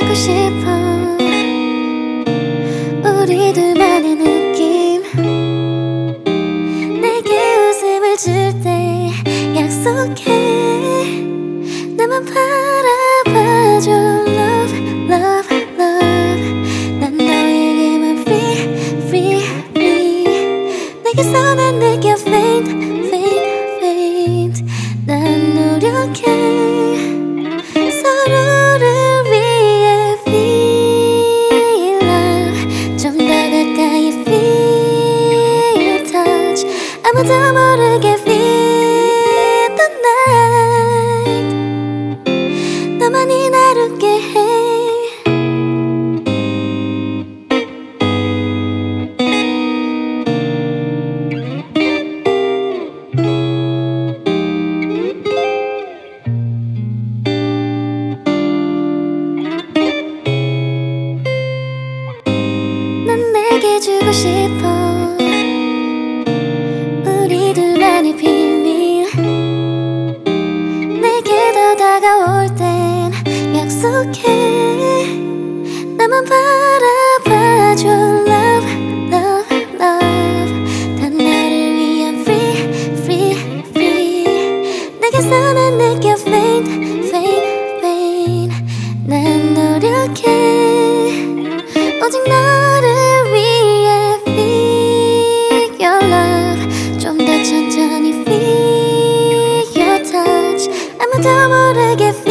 해주고 싶어 우리 둘만의 느낌 내게 웃음을 줄 때 약속해 나만 바라봐줘 Love, love, love 난 너에게만 free, free, free 내게서 난 느껴 faint, faint, faint 난 노력해 서로를 위해 feel love 좀 더 가까이 feel touch 아무도 모르게 feel the night 너만이 날 웃게 해 난 내게 주고 싶어 우리 둘만의 비밀 내게 더 다가올 땐 약속해 나만 바라봐줘 Love, love, love 단 나를 위한 free, free, free 내게서 난 느껴 faint, faint, faint 난 노력해 오직 너를 위해 feel your love 좀 더 천천히 feel your touch 아무도 모르게